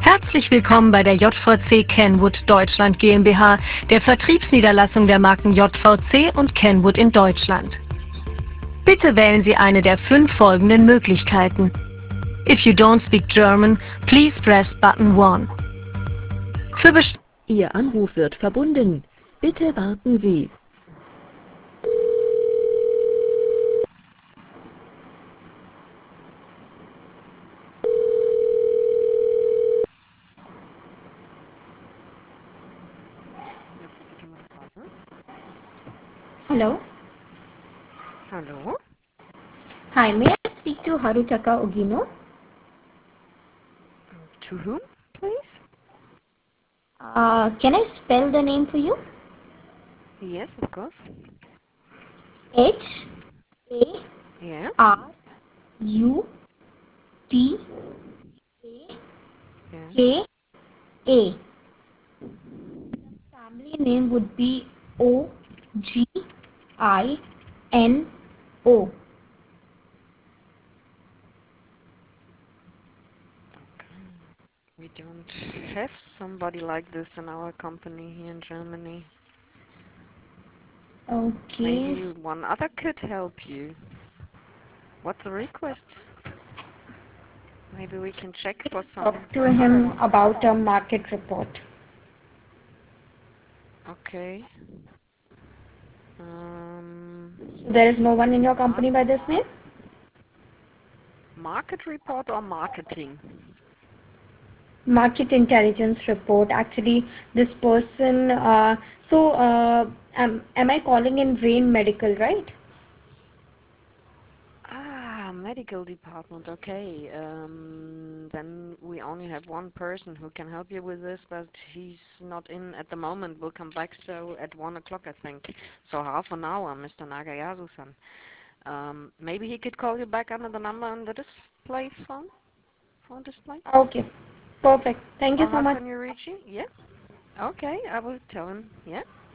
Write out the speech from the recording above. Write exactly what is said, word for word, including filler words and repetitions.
Herzlich willkommen bei der J V C Kenwood Deutschland GmbH, der Vertriebsniederlassung der Marken J V C und Kenwood in Deutschland. Bitte wählen Sie eine der fünf folgenden Möglichkeiten. If you don't speak German, please press button one. Für Best Ihr Anruf wird verbunden. Bitte warten Sie. Hello. Hello? Hi, may I speak to Harutaka Ogino? To whom, please? Uh, can I spell the name for you? Yes, of course. H A Yeah? R U T A Yeah. K A. Family name would be O G I N O. We don't have somebody like this in our company here in Germany. Okay. Maybe one other could help you. What's the request? Maybe we can check for some Talk to other him one. about a market report. Okay. Um, So there is no one in your mar company by this name? market report or marketing? Market intelligence report. Actually, this person, uh, so uh, am, am I calling in Rain Medical, right? Ah, medical department. Okay. Um, then we only have one person who can help you with this, but he's not in at the moment. We'll come back so at one o'clock, I think. So half an hour, Mister Nagayasu-san. Um, maybe he could call you back under the number on the display phone, phone display. Okay, perfect. Thank you Or so how much. can you reach him? Yeah. Okay, I will tell him. Yeah.